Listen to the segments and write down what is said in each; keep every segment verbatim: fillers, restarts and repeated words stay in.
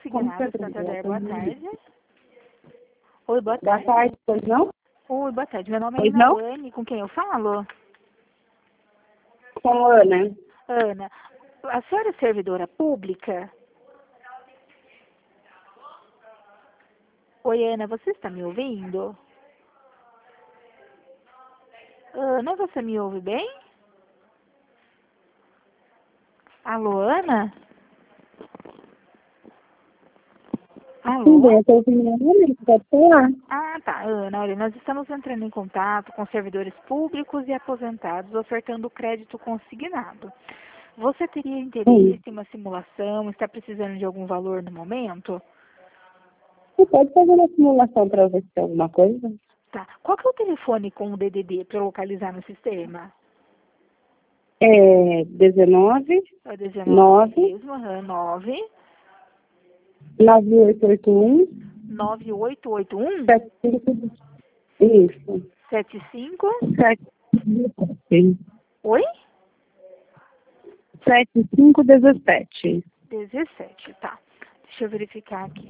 Consignado Santander, boa tarde. Oi, boa Boa tarde. tarde, pois não? Oi, boa tarde. Meu nome é Pois não? Ana, com quem eu falo? Com Ana. Ana, a senhora é servidora pública? Oi, Ana, você está me ouvindo? Ana, você me ouve bem? Alô, Ana? Alô? Sim, bem, eu estou ouvindo meu nome, pode falar? Ah, tá, Ana, olha, nós estamos entrando em contato com servidores públicos e aposentados ofertando crédito consignado. Você teria interesse Sim. em uma simulação? Está precisando de algum valor no momento? Você pode fazer uma simulação para ver se tem alguma coisa? Tá. Qual que é o telefone com o D D D para localizar no sistema? É dezenove, É dezenove nove, mesmo, aham, nove nove oito oito um, nove oito oito um sete cinco. Isso. sete cinco. sete cinco Oi? sete cinco dezessete. dezessete, tá. Deixa eu verificar aqui.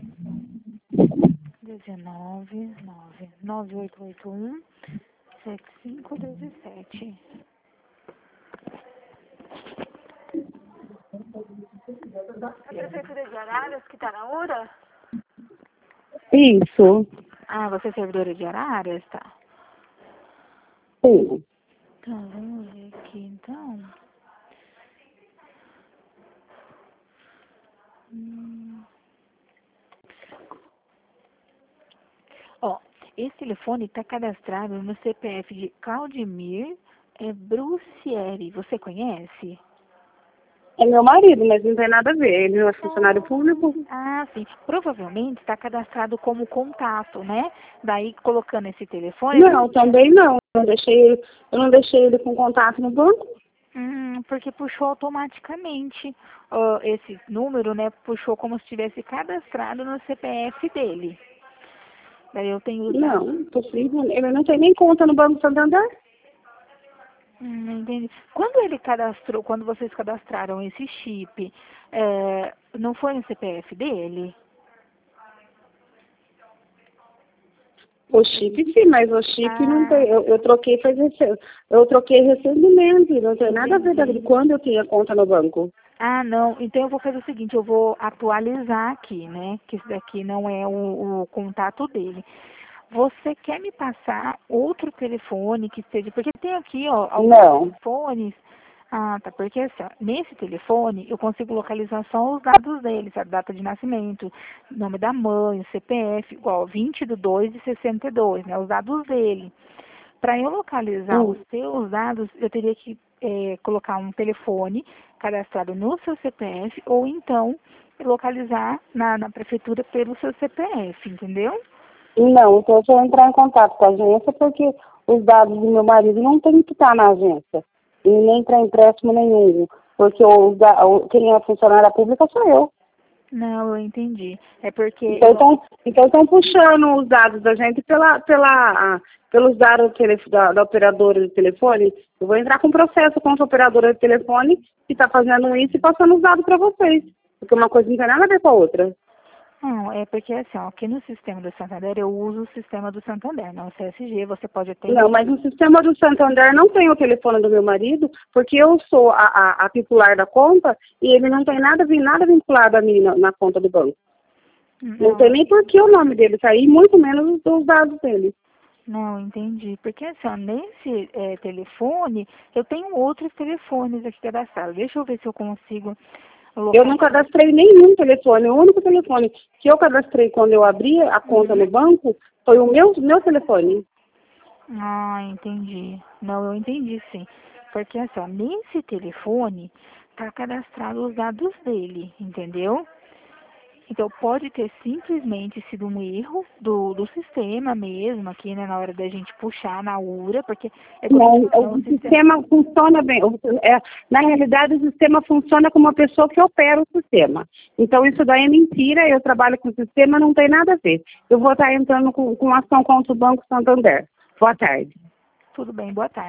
dezenove, nove, nove oito oito um, sete cinco dezessete. É a Prefeitura de Araras que está na hora? Isso. Ah, você é servidora de Araras? Tá. Sim. Então, vamos ver aqui, então. Hum. Ó, esse telefone está cadastrado no C P F de Claudemir é, Brucieri. Você conhece? É meu marido, mas não tem nada a ver. Ele não é funcionário público. Ah, sim. Provavelmente está cadastrado como contato, né? Daí, colocando esse telefone... Não, também não. Eu não deixei ele, eu não deixei ele com contato no banco. Hum, porque puxou automaticamente ó, esse número, né? Puxou como se tivesse cadastrado no C P F dele. Daí eu tenho os dados. Não, possível. Ele não tem nem conta no Banco Santander. Hum, entendi. Quando ele cadastrou, quando vocês cadastraram esse chip, é, não foi no C P F dele? O chip sim, mas o chip não Ah, tem. Eu, eu troquei faz rece- eu troquei recentemente, não tem nada a ver entendi. de quando eu tinha conta no banco. Ah, não. Então eu vou fazer o seguinte, eu vou atualizar aqui, né? Que esse daqui não é o, o contato dele. Você quer me passar outro telefone que seja... Porque tem aqui, ó, alguns Não. telefones... Ah, tá. Porque assim, ó, nesse telefone eu consigo localizar só os dados dele, a data de nascimento, nome da mãe, o C P F, igual vinte do dois de sessenta e dois, né? Os dados dele. Para eu localizar os Hum. seus dados, eu teria que é, colocar um telefone cadastrado no seu C P F ou então localizar na, na prefeitura pelo seu C P F, entendeu? Não, então eu vou entrar em contato com a agência porque os dados do meu marido não tem que estar na agência. E nem para empréstimo nenhum. Porque o, da- o- quem é funcionária pública sou eu. Não, eu entendi. É porque Então eu... estão então tão puxando os dados da gente pela, pela, pelos dados do telef- da, da operadora de telefone. Eu vou entrar com processo contra a operadora de telefone que está fazendo isso e passando os dados para vocês. Porque uma coisa não tem nada a ver com a outra. Não, é porque assim, ó, aqui no sistema do Santander eu uso o sistema do Santander, não o C S G, você pode até Não, mas no sistema do Santander não tem o telefone do meu marido, porque eu sou a, a, a titular da conta e ele não tem nada, vin- nada vinculado a mim na, na conta do banco. Não tem Não, nem por que o nome dele sair, muito menos os dados dele. não, entendi. Porque assim, ó, nesse é, telefone, eu tenho outros telefones aqui cadastrados. Deixa eu ver se eu consigo Eu não localizar. cadastrei nenhum telefone. O único telefone que eu cadastrei quando eu abri a conta no banco foi o meu, meu telefone. Ah, entendi. Não, eu entendi sim. Porque assim, ó, nesse telefone tá cadastrado os dados dele, entendeu? Então pode ter simplesmente sido um erro do, do sistema mesmo, aqui, né, na hora da gente puxar na URA, porque é como Não, eu te falei, é um o sistema. sistema funciona bem. O- é, na realidade, o sistema funciona como uma pessoa que opera o sistema. Então, isso daí é mentira. Eu trabalho com o sistema, não tem nada a ver. Eu vou estar entrando com, com ação contra o Banco Santander. Boa tarde. Tudo bem, boa tarde.